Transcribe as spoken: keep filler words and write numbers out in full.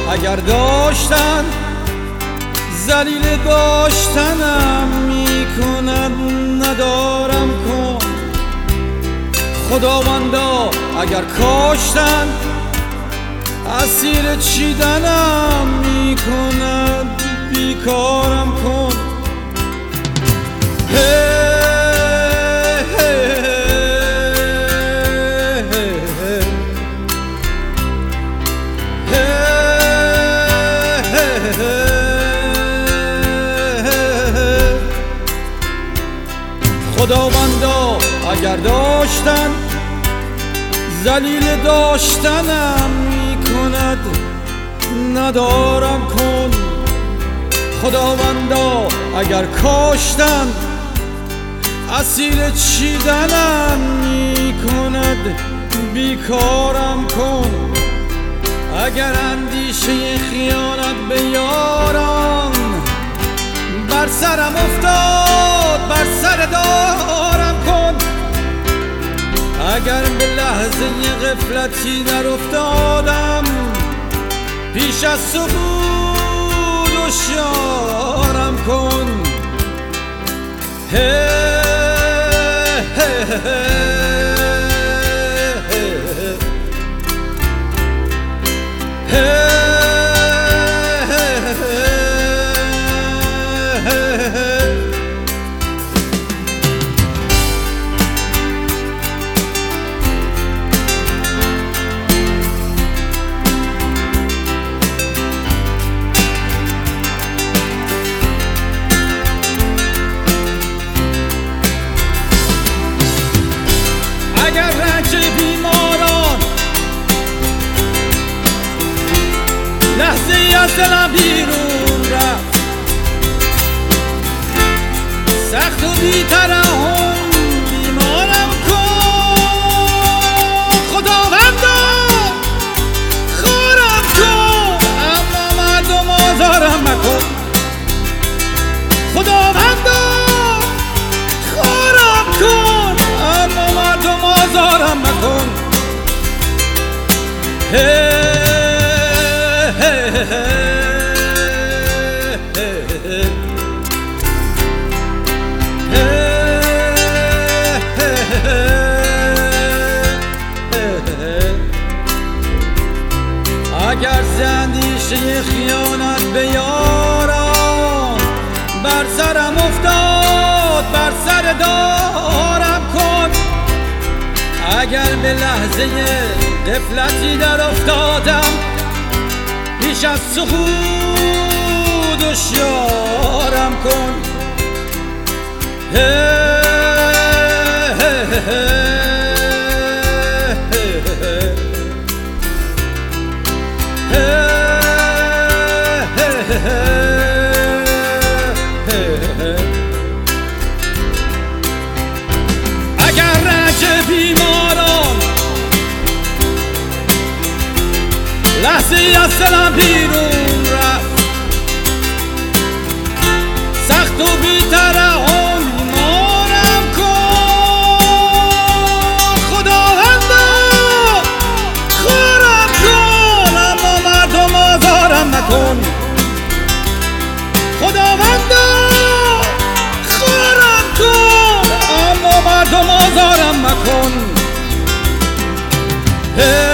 اگر داشتن ذلیل داشتنم میکند ندارم کن. خداوندا اگر کاشتن اسیر چیدنم میکند بیکارم کن. خداوندا اگر داشتن ذلیل داشتنم میکند ندارم کن. خداوندا اگر کاشتن اسیر چیدنم میکند بیکارم کن. اگر اندیشه خیانت به یاران بر سرم افتاد بر سر دارم کن. اگر به لحظه غفلتی در افتادم پیش از سقوط هوشیارم کن. هی هی هی اگر رنج بیماران لحظه ای از دلم بیرون رفت، سخت و بی ترحم بیمارم کن. خداوندا خارم کن اما مردم آزارم مکن. خداوندا خارم کن اما مردم آزارم مکن. هی اگر زندیشه خیانت به یاران بر سرم افتاد بر سر دارم کن. اگر به لحظه غفلتی در افتادم پیش از سقوط هوشیارم کن. اگر رنج بیماران لحظه ای از دلم بیرون رفت، سخت و بی ترحم بیمارم کن. خداوندا خارم کن اما مردم آزارم مکن. خداوندا خارم کن اما مردم آزارم مکن.